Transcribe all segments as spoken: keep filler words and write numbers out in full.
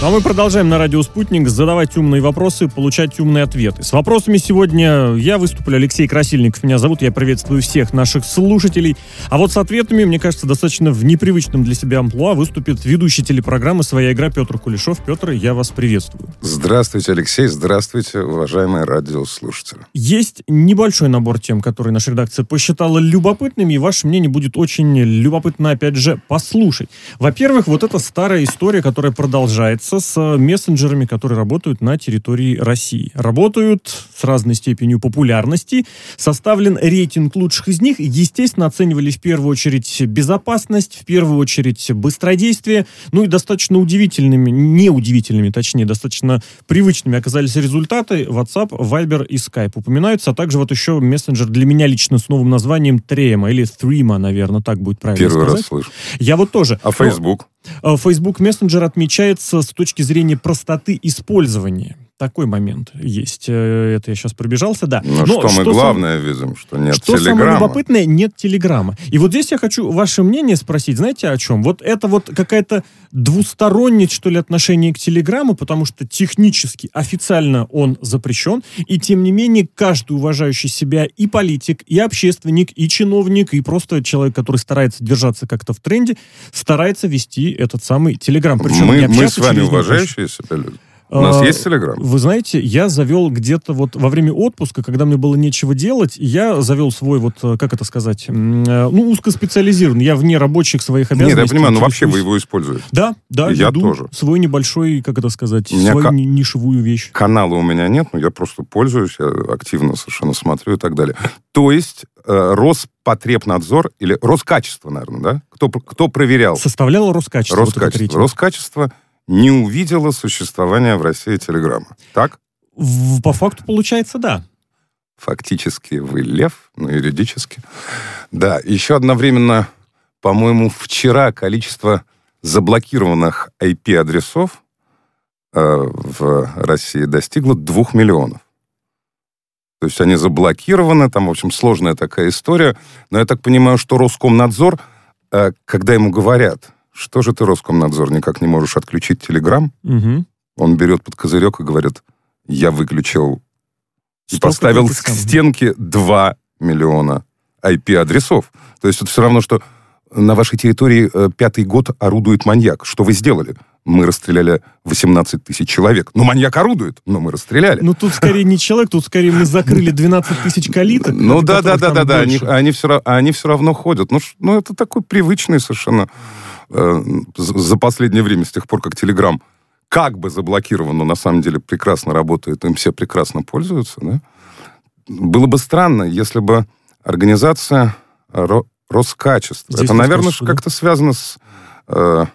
Ну, а мы продолжаем на радио «Спутник» задавать умные вопросы, получать умные ответы. С вопросами сегодня я выступлю, Алексей Красильников меня зовут, я приветствую всех наших слушателей. А вот с ответами, мне кажется, достаточно в непривычном для себя амплуа выступит ведущий телепрограммы «Своя игра» Петр Кулешов. Петр, я вас приветствую. Здравствуйте, Алексей, здравствуйте, уважаемые радиослушатели. Есть небольшой набор тем, которые наша редакция посчитала любопытными, и ваше мнение будет очень любопытно, опять же, послушать. Во-первых, вот эта старая история, которая продолжается с мессенджерами, которые работают на территории России. Работают с разной степенью популярности. Составлен рейтинг лучших из них. Естественно, оценивали в первую очередь безопасность, в первую очередь быстродействие. Ну и достаточно удивительными, неудивительными, точнее, достаточно привычными оказались результаты. WhatsApp, Viber и Skype упоминаются, а также вот еще мессенджер для меня лично с новым названием Трема или Threema, наверное, так будет правильно Первый сказать. раз слышу. Я вот тоже. А Facebook? Facebook Messenger отмечается с точки зрения простоты использования. Такой момент есть. Это я сейчас пробежался, да. Ну, Но что, что мы главное сам... видим, что нет что телеграмма. Самое любопытное, нет телеграмма. И вот здесь я хочу ваше мнение спросить, знаете о чем? Вот это вот какая-то двустороннее, что ли, отношение к телеграмму, потому что технически, официально он запрещен, и тем не менее каждый уважающий себя и политик, и общественник, и чиновник, и просто человек, который старается держаться как-то в тренде, старается вести этот самый телеграм. Причем мы, мы с вами уважающие себя люди. У нас а, есть Телеграм? Вы знаете, я завел где-то вот во время отпуска, когда мне было нечего делать, я завел свой вот, как это сказать, ну, узкоспециализированный. Я вне рабочих своих обязанностей. Нет, я понимаю, но вообще вы его используете. Да, да. Я веду тоже. Свой небольшой, как это сказать, свою ка- нишевую вещь. Канала у меня нет, но я просто пользуюсь, я активно совершенно смотрю и так далее. То есть э, Роспотребнадзор или Роскачество, наверное, да? Кто, кто проверял? Составляло Роскачество. Роскачество. Вот Роскачество не увидела существования в России телеграммы. Так? В, по факту получается, да. Фактически вы лев, но юридически. Да, еще одновременно, по-моему, вчера количество заблокированных ай пи-адресов э, в России достигло двух миллионов. То есть они заблокированы, там, в общем, сложная такая история. Но я так понимаю, что Роскомнадзор, э, когда ему говорят... Что же ты, Роскомнадзор, никак не можешь отключить Телеграм? Угу. Он берет под козырек и говорит, я выключил и Столько поставил к сам. стенке два миллиона ай пи-адресов. То есть это все равно, что на вашей территории э, пятый год орудует маньяк. Что вы сделали? Мы расстреляли восемнадцать тысяч человек. Ну, маньяк орудует, но мы расстреляли. Ну, тут скорее не человек, тут скорее мы закрыли двенадцать тысяч калиток. Ну, да-да-да-да, они, они, все, они все равно ходят. Ну, ну, это такой привычный совершенно... за последнее время, с тех пор, как Телеграм как бы заблокирован, но на самом деле прекрасно работает, им все прекрасно пользуются, да? Было бы странно, если бы организация Ро- Роскачество, Здесь это, наверное, да? как-то связано с... Э,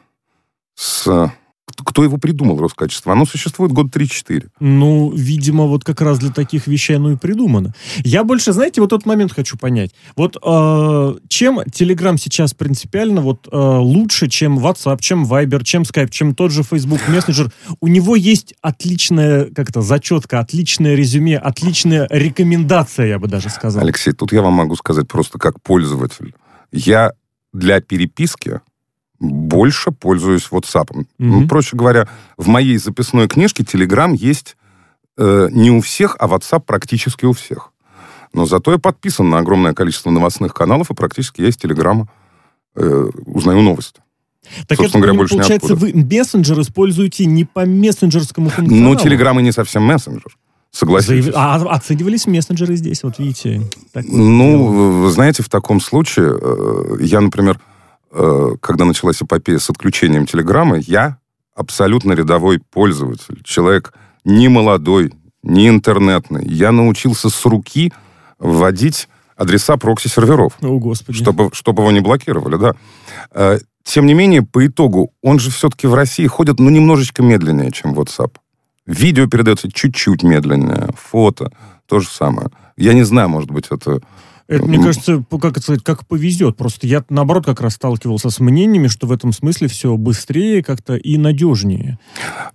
с кто его придумал, Роскачество? Оно существует год три-четыре. Ну, видимо, вот как раз для таких вещей оно и придумано. Я больше, знаете, вот тот момент хочу понять. Вот э, чем Telegram сейчас принципиально вот э, лучше, чем WhatsApp, чем Viber, чем Skype, чем тот же Facebook Messenger? У него есть отличная, как-то, зачетка, отличное резюме, отличная рекомендация, я бы даже сказал. Алексей, тут я вам могу сказать просто как пользователь. Я для переписки больше пользуюсь WhatsApp. Mm-hmm. Ну, проще говоря, в моей записной книжке Telegram есть э, не у всех, а WhatsApp практически у всех. Но зато я подписан на огромное количество новостных каналов, и практически я из Telegram э, узнаю новости. Так Собственно это, говоря, больше получается, ниоткуда. вы мессенджер используете не по мессенджерскому функционалу? Ну, Telegram и не совсем мессенджер. Согласитесь. Заяв... А оценивались мессенджеры здесь, вот видите. Так вот ну, вы знаете, в таком случае, э, я, например, когда началась эпопея с отключением Телеграма, я абсолютно рядовой пользователь. Человек не молодой, не интернетный. Я научился с руки вводить адреса прокси-серверов. О, Господи. Чтобы, чтобы его не блокировали, да. Тем не менее, по итогу, он же все-таки в России ходит, ну, немножечко медленнее, чем WhatsApp. Видео передается чуть-чуть медленнее, фото то же самое. Я не знаю, может быть, это... Это, мне кажется, как это сказать, как повезет. Просто я, наоборот, как раз сталкивался с мнениями, что в этом смысле все быстрее как-то и надежнее.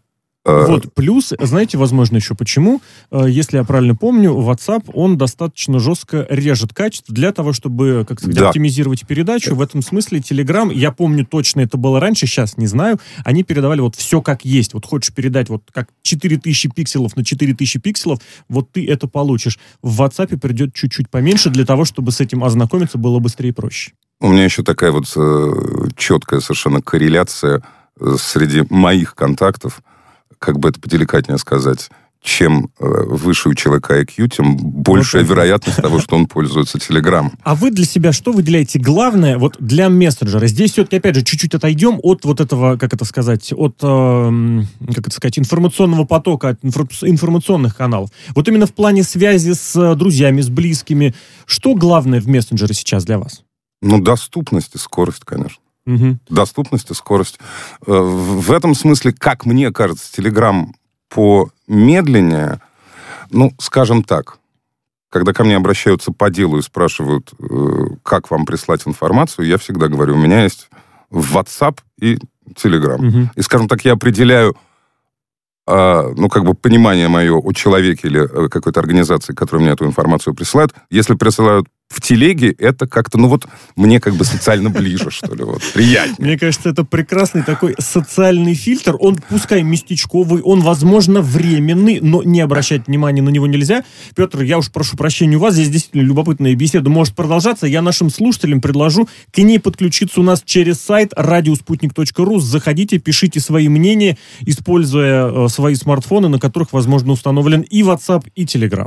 Вот, плюс, знаете, возможно, еще почему, если я правильно помню, WhatsApp, он достаточно жестко режет качество для того, чтобы, как сказать, да. оптимизировать передачу. В этом смысле Telegram, я помню точно, это было раньше, сейчас не знаю, они передавали вот все как есть. Вот хочешь передать вот как четыре тысячи пикселов на четыре тысячи пикселов, вот ты это получишь. В WhatsApp придет чуть-чуть поменьше для того, чтобы с этим ознакомиться было быстрее и проще. У меня еще такая вот э, четкая совершенно корреляция э, среди моих контактов, как бы это поделикатнее сказать, чем э, выше у человека ай кью, тем большая вот вероятность того, что он пользуется Telegram. А вы для себя что выделяете главное вот для мессенджера? Здесь все-таки, опять же, чуть-чуть отойдем от вот этого, как это сказать, от, э, как это сказать, информационного потока, от инфор- информационных каналов. Вот именно в плане связи с друзьями, с близкими. Что главное в мессенджере сейчас для вас? Ну, доступность и скорость, конечно. Угу. Доступность и скорость. В этом смысле, как мне кажется, Telegram помедленнее, ну, скажем так, когда ко мне обращаются по делу и спрашивают, как вам прислать информацию, я всегда говорю, у меня есть WhatsApp и Telegram. Угу. И, скажем так, я определяю, ну, как бы понимание мое о человеке или какой-то организации, которая мне эту информацию присылает. Если присылают в телеге, это как-то, ну вот, мне как бы социально ближе, что ли, вот, приятнее. Мне кажется, это прекрасный такой социальный фильтр. Он, пускай местечковый, он, возможно, временный, но не обращать внимания на него нельзя. Петр, я уж прошу прощения у вас, здесь действительно любопытная беседа может продолжаться. Я нашим слушателям предложу к ней подключиться у нас через сайт радиоспутник точка ру. Заходите, пишите свои мнения, используя э, свои смартфоны, на которых, возможно, установлен и WhatsApp, и Telegram.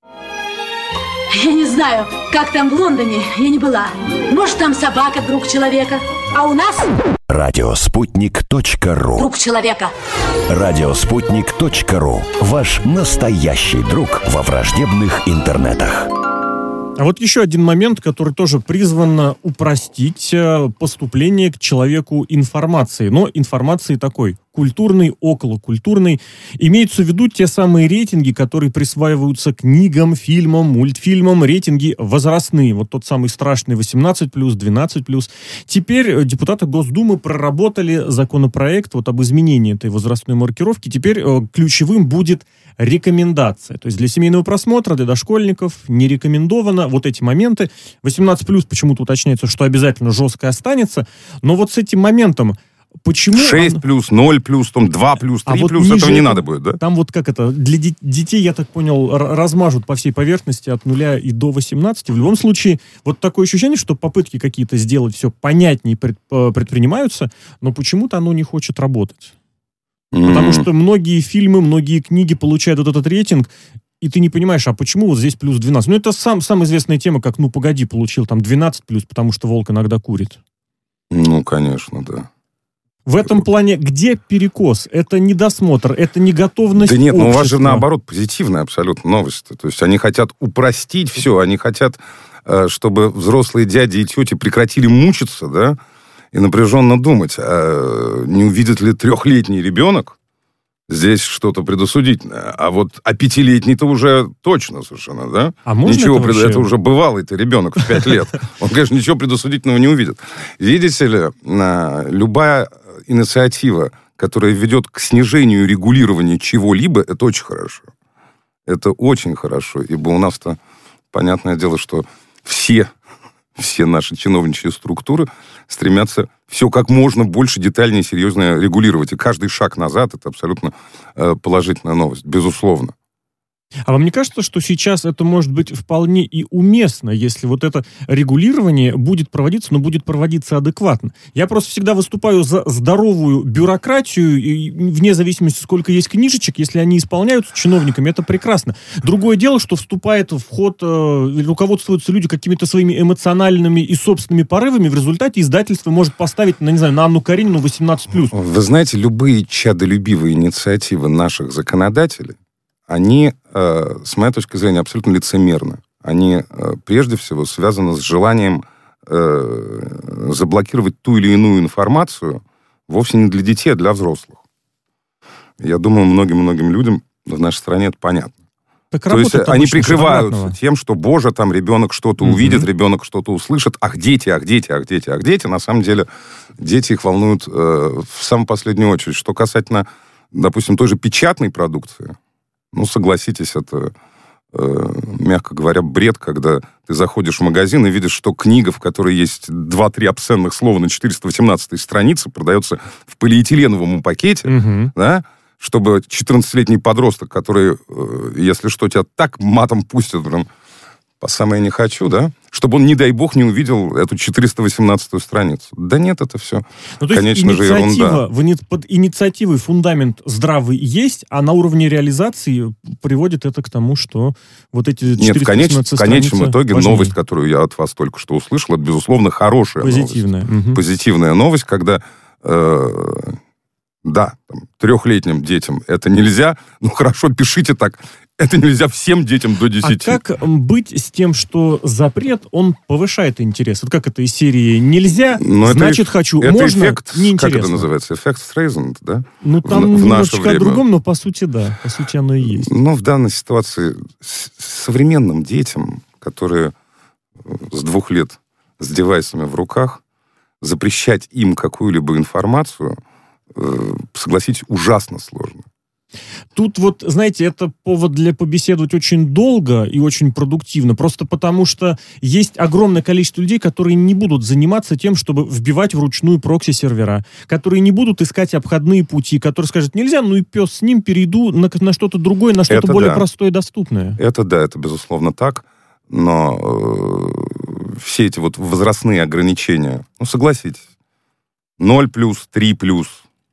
Я не знаю, как там в Лондоне, я не была. Может, там собака, друг человека. А у нас... радиоспутник точка ру. Друг человека. радиоспутник точка ру. Ваш настоящий друг во враждебных интернетах. А вот еще один момент, который тоже призван упростить поступление к человеку информации. Но информации такой культурной, околокультурной. Имеются в виду те самые рейтинги, которые присваиваются книгам, фильмам, мультфильмам, рейтинги возрастные. Вот тот самый страшный восемнадцать плюс, двенадцать плюс. Теперь депутаты Госдумы проработали законопроект вот об изменении этой возрастной маркировки. Теперь э, ключевым будет рекомендация. То есть для семейного просмотра, для дошкольников не рекомендовано вот эти моменты. восемнадцать плюс почему-то уточняется, что обязательно жестко останется. Но вот с этим моментом почему... шесть плюс, ноль плюс, там два плюс, три а вот плюс, этого не этого, надо будет, да? Там вот как это, для детей, я так понял, размажут по всей поверхности от нуля и до восемнадцати. В любом случае, вот такое ощущение, что попытки какие-то сделать все понятнее пред, предпринимаются, но почему-то оно не хочет работать. Mm-hmm. Потому что многие фильмы, многие книги получают вот этот рейтинг, и ты не понимаешь, а почему вот здесь плюс двенадцать? Ну, это сам, самая известная тема, как «Ну, погоди» получил там двенадцать плюс, потому что волк иногда курит. Ну, конечно, да. В этом плане где перекос? Это недосмотр, это неготовность Да нет, общества. ну у вас же наоборот позитивная абсолютно новость. То есть они хотят упростить все, они хотят, чтобы взрослые дяди и тети прекратили мучиться, да, и напряженно думать, а не увидит ли трехлетний ребенок здесь что-то предосудительное. А вот а пятилетний-то уже точно совершенно, да? А можно ничего это, пред... вообще... это уже бывалый-то ребенок в пять лет. Он, конечно, ничего предосудительного не увидит. Видите ли, любая инициатива, которая ведет к снижению регулирования чего-либо, это очень хорошо. Это очень хорошо, ибо у нас-то, понятное дело, что все, все наши чиновничьи структуры стремятся все как можно больше детальнее и серьезно регулировать. И каждый шаг назад — это абсолютно э, положительная новость, безусловно. А вам не кажется, что сейчас это может быть вполне и уместно, если вот это регулирование будет проводиться, но будет проводиться адекватно? Я просто всегда выступаю за здоровую бюрократию, и вне зависимости, сколько есть книжечек, если они исполняются чиновниками, это прекрасно. Другое дело, что вступает в ход, э, руководствуются люди какими-то своими эмоциональными и собственными порывами, в результате издательство может поставить, ну, не знаю, на Анну Каренину восемнадцать плюс. Вы знаете, любые чадолюбивые инициативы наших законодателей, они, э, с моей точки зрения, абсолютно лицемерны. Они, э, прежде всего, связаны с желанием э, заблокировать ту или иную информацию вовсе не для детей, а для взрослых. Я думаю, многим-многим людям в нашей стране это понятно. Так То есть они прикрываются тем, что, боже, там ребенок что-то угу. увидит, ребенок что-то услышит, ах, дети, ах, дети, ах, дети, ах, дети. На самом деле, дети их волнуют э, в самую последнюю очередь. Что касательно допустим, той же печатной продукции, ну, согласитесь, это, э, мягко говоря, бред, когда ты заходишь в магазин и видишь, что книга, в которой есть два-три обсценных слова на четыреста восемнадцатой странице, продается в полиэтиленовом пакете, угу. да, чтобы четырнадцатилетний подросток, который, э, если что, тебя так матом пустит, прям, по самое не хочу, да, чтобы он, не дай бог, не увидел эту четыреста восемнадцатую страницу. Да нет, это все, ну, то конечно есть же, ерунда. В, под инициативой фундамент здравый есть, а на уровне реализации приводит это к тому, что вот эти четыреста восемнадцатая страница... Нет, в конечном итоге важнее. Новость, которую я от вас только что услышал, это, безусловно, хорошая Позитивная. новость. Угу. Позитивная новость, когда... Э, да, там, трехлетним детям это нельзя, ну хорошо, пишите так, это нельзя всем детям до десяти. А как быть с тем, что запрет, он повышает интерес? Вот как это из серии «нельзя», но значит это, «хочу», это можно, эффект, неинтересно. Как это называется? Эффект Стрейзанд, да? Ну там в, в немножечко о другом, но по сути да, по сути оно и есть. Ну в данной ситуации с современным детям, которые с двух лет с девайсами в руках, запрещать им какую-либо информацию, согласитесь, ужасно сложно. Тут вот, знаете, это повод для побеседовать очень долго и очень продуктивно, просто потому что есть огромное количество людей, которые не будут заниматься тем, чтобы вбивать вручную прокси-сервера, которые не будут искать обходные пути, которые скажут, нельзя, ну и пес с ним, перейду на, на что-то другое, на что-то это более да. простое и доступное. Это да, это безусловно так, но э, все эти вот возрастные ограничения, ну согласитесь, ноль плюс, три плюс,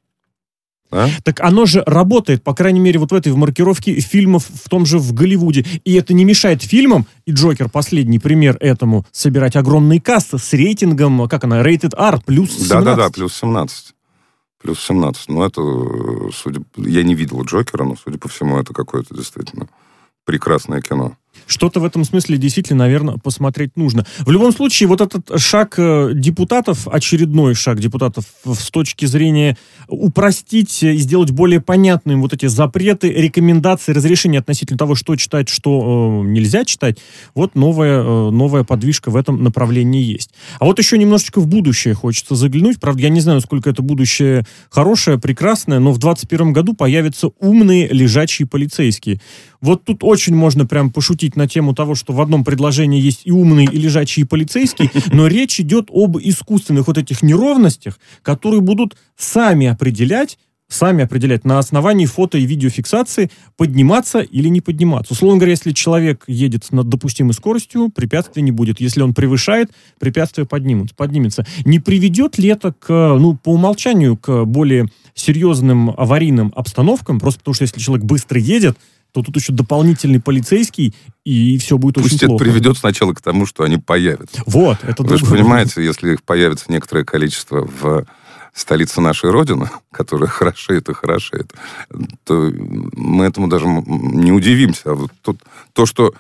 а? Так оно же работает, по крайней мере, вот в этой в маркировке фильмов, в том же в Голливуде. И это не мешает фильмам, и «Джокер» последний пример этому, собирать огромные кассы с рейтингом, как она, Rated R, плюс семнадцать. Да-да-да, плюс семнадцать. Плюс семнадцать. Ну, это, судя... Я не видел «Джокера», но, судя по всему, это какое-то действительно прекрасное кино. Что-то в этом смысле действительно, наверное, посмотреть нужно. В любом случае, вот этот шаг депутатов, очередной шаг депутатов с точки зрения упростить и сделать более понятными вот эти запреты, рекомендации, разрешения относительно того, что читать, что э, нельзя читать, вот новая, э, новая подвижка в этом направлении есть. А вот еще немножечко в будущее хочется заглянуть. Правда, я не знаю, насколько это будущее хорошее, прекрасное, но в двадцать первом году появятся умные лежачие полицейские. Вот тут очень можно прям пошутить на тему того, что в одном предложении есть и умные, и лежачие полицейские, но речь идет об искусственных вот этих неровностях, которые будут сами определять, сами определять на основании фото и видеофиксации, подниматься или не подниматься. Условно говоря, если человек едет над допустимой скоростью, препятствий не будет. Если он превышает, препятствие поднимут, поднимется. Не приведет ли это к, ну, по умолчанию, к более серьезным аварийным обстановкам? Просто потому что если человек быстро едет, то тут еще дополнительный полицейский, и все будет Пусть очень плохо. Пусть это приведет сначала к тому, что они появятся. Вот, это Вы же понимаете, если их появится некоторое количество в столице нашей Родины, которая хорошеет и хорошеет, то мы этому даже не удивимся. А вот тут, то, что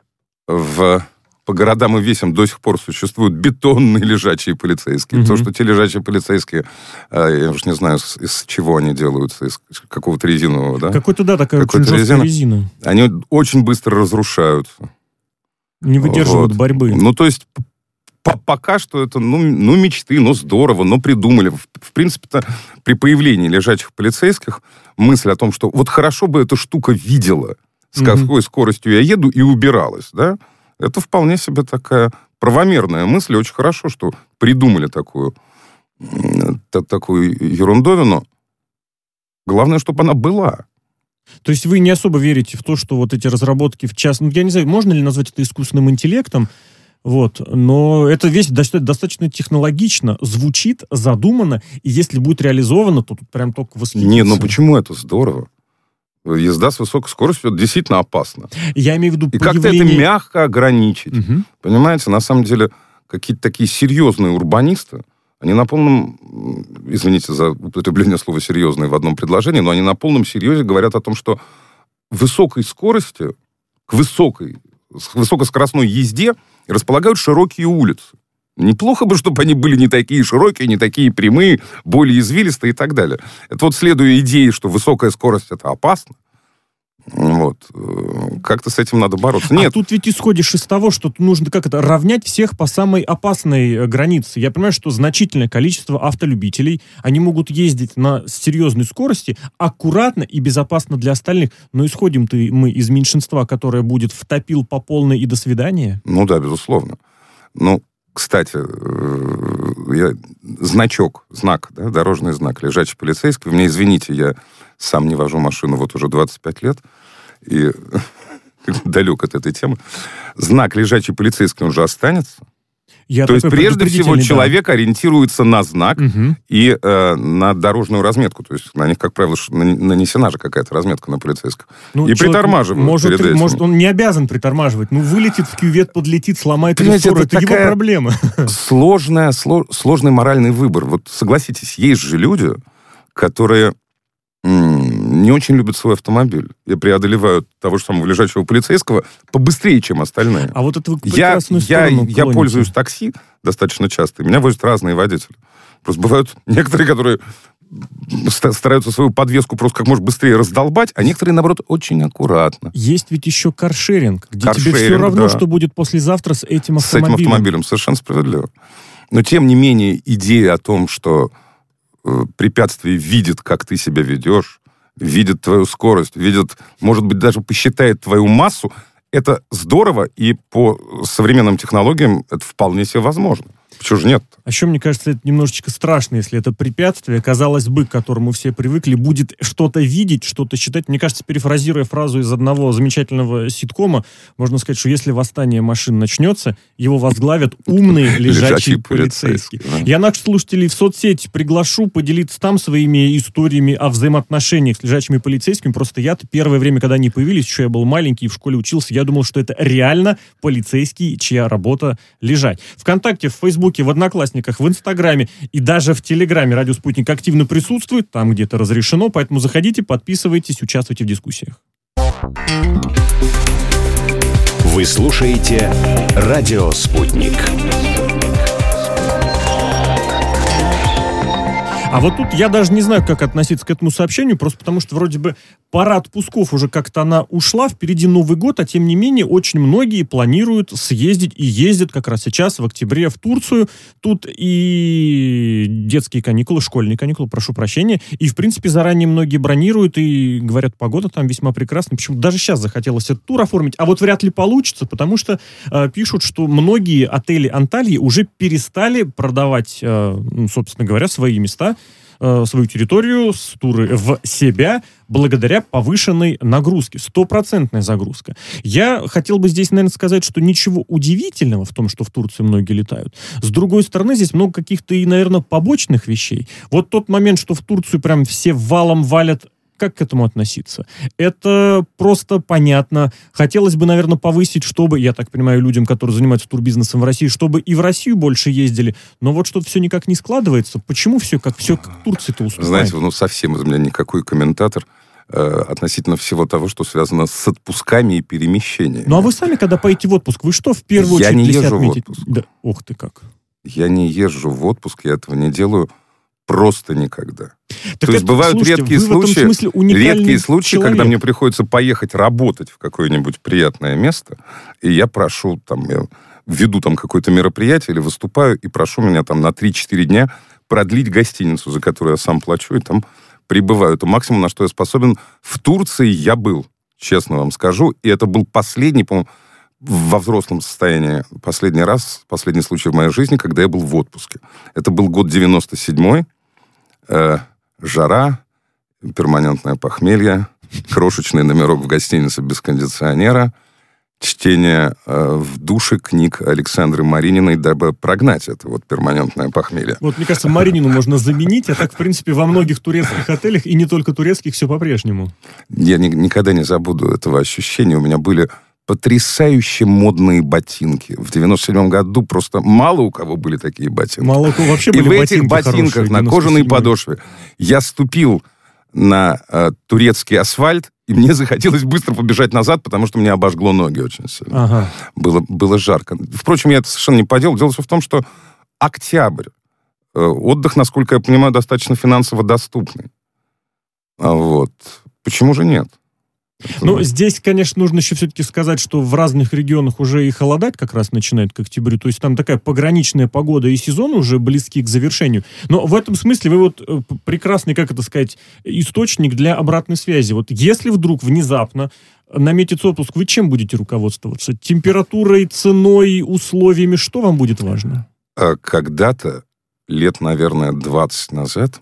в... по городам и весям до сих пор существуют бетонные лежачие полицейские. Mm-hmm. То, что те лежачие полицейские, я уж не знаю, из, из чего они делаются, из какого-то резинового, да? Какой-то, да, такая очень жесткая резина. Они очень быстро разрушаются. Не выдерживают вот. борьбы. Ну, то есть, пока что это, ну, ну, мечты, ну, здорово, но придумали. В, в принципе-то, при появлении лежачих полицейских мысль о том, что вот хорошо бы эта штука видела, с mm-hmm. какой скоростью я еду, и убиралась, да? Это вполне себе такая правомерная мысль. Очень хорошо, что придумали такую, такую ерундовину. Главное, чтобы она была. То есть вы не особо верите в то, что вот эти разработки в частном... Ну, я не знаю, можно ли назвать это искусственным интеллектом, вот, но это вещь достаточно технологично звучит, задумано, и если будет реализовано, то тут прям только восхититься. Не, ну почему это здорово? Езда с высокой скоростью это действительно опасно. Я имею в виду И появление... как-то это мягко ограничить. Угу. Понимаете, на самом деле, какие-то такие серьезные урбанисты, они на полном, извините за употребление слова «серьезные» в одном предложении, но они на полном серьезе говорят о том, что высокой скорости, к высокой, к высокоскоростной езде располагают широкие улицы. Неплохо бы, чтобы они были не такие широкие, не такие прямые, более извилистые и так далее. Это вот следуя идее, что высокая скорость – это опасно. Вот. Как-то с этим надо бороться. Нет. А тут ведь исходишь из того, что нужно как это равнять всех по самой опасной границе. Я понимаю, что значительное количество автолюбителей, они могут ездить на серьезной скорости, аккуратно и безопасно для остальных. Но исходим-то мы из меньшинства, которое будет втопил по полной и до свидания? Ну да, безусловно. Ну, кстати, я, значок, знак, да, дорожный знак, лежачий полицейский. Вы мне извините, я сам не вожу машину вот уже двадцать пять лет и далек от этой темы. Знак лежачий полицейский, он же останется. Я То есть, прежде всего, да. человек ориентируется на знак угу. и э, на дорожную разметку. То есть, на них, как правило, нанесена же какая-то разметка на полицейском. Ну, и притормаживают. Может, перед может, он не обязан притормаживать. Ну, вылетит в кювет, подлетит, сломает рессор. Это, это его проблема. Сложная, сло, сложный моральный выбор. Вот согласитесь, есть же люди, которые м- не очень любят свой автомобиль и преодолевают того же самого лежачего полицейского побыстрее, чем остальные. А вот это вы я, я, я пользуюсь такси достаточно часто, и меня возят разные водители. Просто бывают некоторые, которые стараются свою подвеску просто как можно быстрее раздолбать, а некоторые, наоборот, очень аккуратно. Есть ведь еще каршеринг, где каршеринг, тебе все равно, да. что будет послезавтра с этим автомобилем. С этим автомобилем, совершенно справедливо. Но, тем не менее, идея о том, что э, препятствие видит, как ты себя ведешь, видит твою скорость, видит, может быть, даже посчитает твою массу, это здорово, и по современным технологиям это вполне себе возможно. Почему же нет? А еще, мне кажется, это немножечко страшно, если это препятствие, казалось бы, к которому все привыкли, будет что-то видеть, что-то считать. Мне кажется, перефразируя фразу из одного замечательного ситкома, можно сказать, что если восстание машин начнется, его возглавят умные лежачие полицейские. Да. Я наших слушателей в соцсети приглашу поделиться там своими историями о взаимоотношениях с лежачими полицейскими. Просто я-то первое время, когда они появились, еще я был маленький и в школе учился, я думал, что это реально полицейские, чья работа лежать. ВКонтакте, в Фейсбуке, в Одноклассниках, в Инстаграме и даже в Телеграме Радио Спутник активно присутствует, там где-то разрешено, поэтому заходите, подписывайтесь, участвуйте в дискуссиях. Вы слушаете Радио Спутник. А вот тут я даже не знаю, как относиться к этому сообщению, просто потому что вроде бы пора отпусков уже как-то она ушла, впереди Новый год, а тем не менее очень многие планируют съездить и ездят как раз сейчас в октябре в Турцию. Тут и детские каникулы, школьные каникулы, прошу прощения, и в принципе заранее многие бронируют и говорят, погода там весьма прекрасная. Почему даже сейчас захотелось этот тур оформить, а вот вряд ли получится, потому что э, пишут, что многие отели Анталии уже перестали продавать, э, ну, собственно говоря, свои места, свою территорию, с туры в себя, благодаря повышенной нагрузке. Стопроцентная загрузка. Я хотел бы здесь, наверное, сказать, что ничего удивительного в том, что в Турцию многие летают. С другой стороны, здесь много каких-то и, наверное, побочных вещей. Вот тот момент, что в Турцию прям все валом валят, как к этому относиться? Это просто понятно. Хотелось бы, наверное, повысить, чтобы, я так понимаю, людям, которые занимаются турбизнесом в России, чтобы и в Россию больше ездили. Но вот что-то все никак не складывается. Почему все как, все как Турции-то уступает? Знаете, ну совсем из меня никакой комментатор э, относительно всего того, что связано с отпусками и перемещениями. Ну а вы сами, когда поедете в отпуск, вы что в первую я очередь не для себя езжу отметите? В отпуск. Да. Ух ты как. Я не езжу в отпуск, я этого не делаю просто никогда. Так То есть это, бывают слушайте, редкие случаи, редкие случаи, человек. когда мне приходится поехать работать в какое-нибудь приятное место, и я прошу, там, я веду там какое-то мероприятие или выступаю, и прошу меня там на три-четыре дня продлить гостиницу, за которую я сам плачу, и там пребываю. Это максимум, на что я способен. В Турции я был, честно вам скажу, и это был последний, по-моему, во взрослом состоянии, последний раз, последний случай в моей жизни, когда я был в отпуске. Это был год девяносто седьмой, э, жара, перманентное похмелье, крошечный номерок в гостинице без кондиционера, чтение э, в душе книг Александры Марининой, дабы прогнать это вот перманентное похмелье. Вот, мне кажется, Маринину можно заменить, а так, в принципе, во многих турецких отелях, и не только турецких, все по-прежнему. Я ни, никогда не забуду этого ощущения. У меня были потрясающе модные ботинки. В девяносто седьмом году просто мало у кого были такие ботинки. Мало у кого вообще и были в этих ботинках хорошие, на кожаной подошве я ступил на э, турецкий асфальт, и мне захотелось быстро побежать назад, потому что меня обожгло ноги очень сильно. Ага. Было, было жарко. Впрочем, я это совершенно не поделал. Дело все в том, что октябрь. Э, отдых, насколько я понимаю, достаточно финансово доступный. А вот. Почему же нет? Ну, здесь, конечно, нужно еще все-таки сказать, что в разных регионах уже и холодать как раз начинает к октябрю. То есть там такая пограничная погода и сезон уже близки к завершению. Но в этом смысле вы вот прекрасный, как это сказать, источник для обратной связи. Вот если вдруг внезапно наметится отпуск, вы чем будете руководствоваться? Температурой, ценой, условиями? Что вам будет важно? Когда-то, лет, наверное, двадцать назад,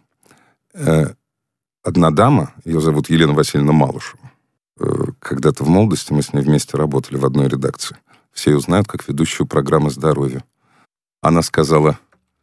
одна дама, ее зовут Елена Васильевна Малышева, когда-то в молодости мы с ней вместе работали в одной редакции. Все ее знают как ведущую программы «Здоровье». Она сказала: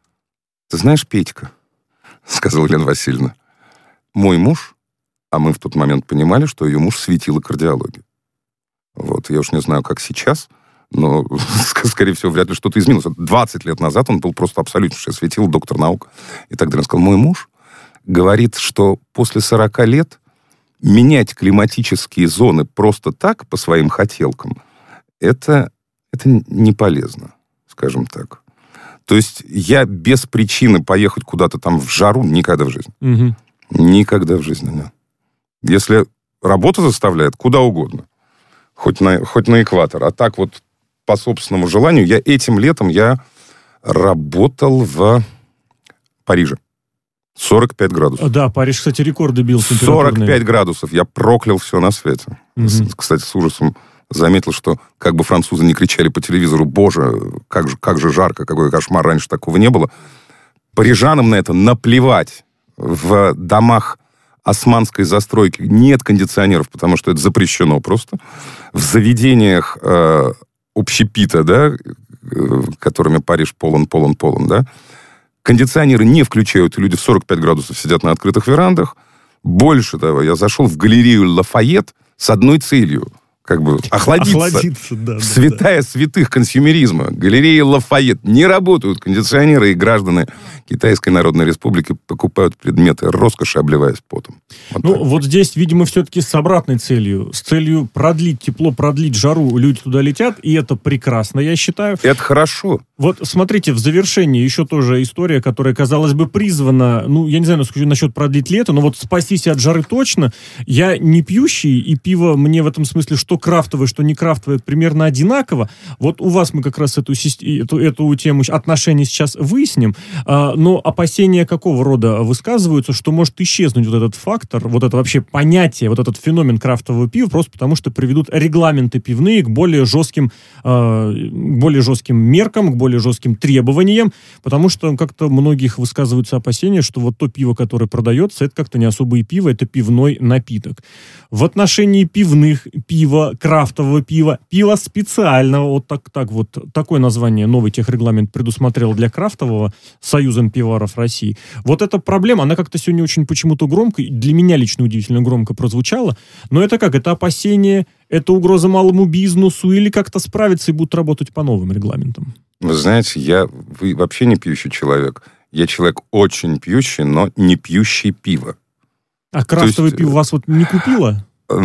«Ты знаешь, Петька, — сказала Елена Васильевна, — мой муж», а мы в тот момент понимали, что ее муж светило кардиологии. Вот, я уж не знаю, как сейчас, но, скорее всего, вряд ли что-то изменилось. двадцать лет назад он был просто абсолютнейшее светило, доктор наук и так далее. Он сказал: мой муж говорит, что после сорока лет менять климатические зоны просто так, по своим хотелкам, это, это не полезно, скажем так. То есть я без причины поехать куда-то там в жару никогда в жизни. Угу. Никогда в жизни, нет. Если работа заставляет, куда угодно. Хоть на, хоть на экватор. А так вот, по собственному желанию, я этим летом я работал в Париже. сорок пять градусов. Да, Париж, кстати, рекорды бил. сорок пять градусов. Я проклял все на свете. Угу. Кстати, с ужасом заметил, что как бы французы не кричали по телевизору: боже, как же, как же жарко, какой кошмар, раньше такого не было. Парижанам на это наплевать. В домах османской застройки нет кондиционеров, потому что это запрещено просто. В заведениях э, общепита, да, э, которыми Париж полон, полон, полон, да, кондиционеры не включают, и люди в сорок пять градусов сидят на открытых верандах. Больше того, я зашел в галерею Лафайет с одной целью: как бы охладиться. Охладиться, да. Святая да. святых консюмеризма. Галереи Лафайет. Не работают кондиционеры, и граждане Китайской Народной Республики покупают предметы роскоши, обливаясь потом. Вот ну, так. Вот здесь, видимо, все-таки с обратной целью. С целью продлить тепло, продлить жару. Люди туда летят, и это прекрасно, я считаю. Это хорошо. Вот смотрите, в завершении еще тоже история, которая, казалось бы, призвана, ну, я не знаю, насчет продлить лето, но вот спастись от жары точно. Я не пьющий, и пиво мне в этом смысле, что крафтовое, что не крафтовое, примерно одинаково. Вот у вас мы как раз эту, эту, эту тему отношений сейчас выясним. А, но опасения какого рода высказываются, что может исчезнуть вот этот фактор, вот это вообще понятие, вот этот феномен крафтового пива, просто потому что приведут регламенты пивные к более жестким, а, более жестким меркам, к более более жестким требованиям, потому что как-то многих высказываются опасения, что вот то пиво, которое продается, это как-то не особое пиво, это пивной напиток. В отношении пивных, пива, крафтового пива, пива специального, вот так, так вот, такое название новый техрегламент предусмотрел для крафтового Союзом пивоваров России. Вот эта проблема, она как-то сегодня очень почему-то громко, для меня лично удивительно громко прозвучала, но это как? Это опасение, это угроза малому бизнесу или как-то справиться и будут работать по новым регламентам? Вы знаете, я вы вообще не пьющий человек. Я человек очень пьющий, но не пьющий пиво. А крафтовое есть, пиво вас вот не купило?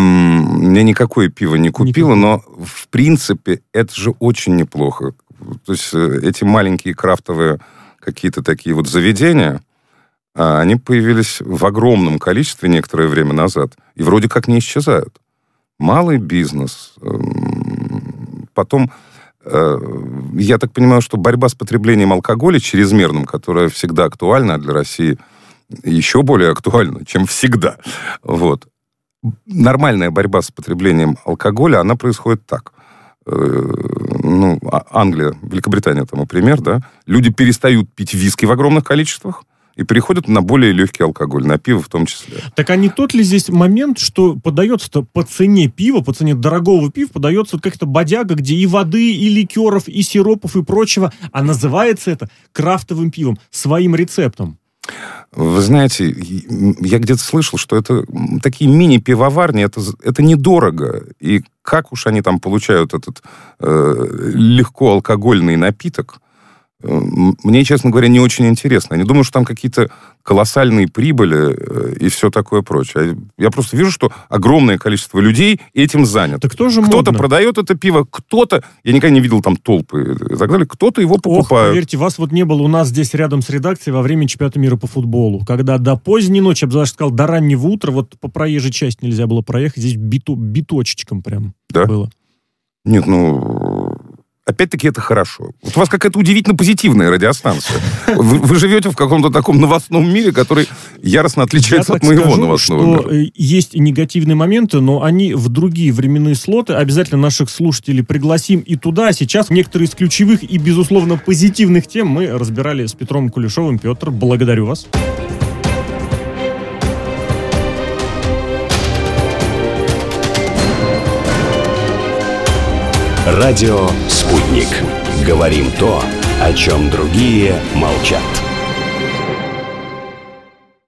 Мне никакое пиво не купило, но в принципе это же очень неплохо. То есть эти маленькие крафтовые какие-то такие вот заведения, они появились в огромном количестве некоторое время назад и вроде как не исчезают. Малый бизнес. Потом, я так понимаю, что борьба с потреблением алкоголя чрезмерным, которая всегда актуальна для России, еще более актуальна, чем всегда. Вот. Нормальная борьба с потреблением алкоголя, она происходит так. Ну, Англия, Великобритания тому пример, да. Люди перестают пить виски в огромных количествах и переходят на более легкий алкоголь, на пиво в том числе. Так а не тот ли здесь момент, что подается-то по цене пива, по цене дорогого пива, подается вот как-то бодяга, где и воды, и ликеров, и сиропов, и прочего, а называется это крафтовым пивом, своим рецептом? Вы знаете, я где-то слышал, что это такие мини-пивоварни, это, это недорого. И как уж они там получают этот э, легко алкогольный напиток, мне, честно говоря, не очень интересно. Я не думаю, что там какие-то колоссальные прибыли и все такое прочее. Я просто вижу, что огромное количество людей этим занято. Так тоже кто-то модно. продает это пиво, кто-то, я никогда не видел там толпы и так далее, кто-то его покупает. Ох, поверьте, вас вот не было у нас здесь рядом с редакцией во время чемпионата мира по футболу, когда до поздней ночи, я бы даже сказал, до раннего утра, вот по проезжей части нельзя было проехать, здесь биту, биточечком прям да? было. Нет, ну... Опять-таки это хорошо. Вот у вас какая-то удивительно позитивная радиостанция. Вы, вы живете в каком-то таком новостном мире, который яростно отличается Я от моего скажу, новостного что мира. Есть и негативные моменты, но они в другие временные слоты. Обязательно наших слушателей пригласим и туда. Сейчас некоторые из ключевых и, безусловно, позитивных тем мы разбирали с Петром Кулешовым. Петр, благодарю вас. Радио «Спутник». Говорим то, о чем другие молчат.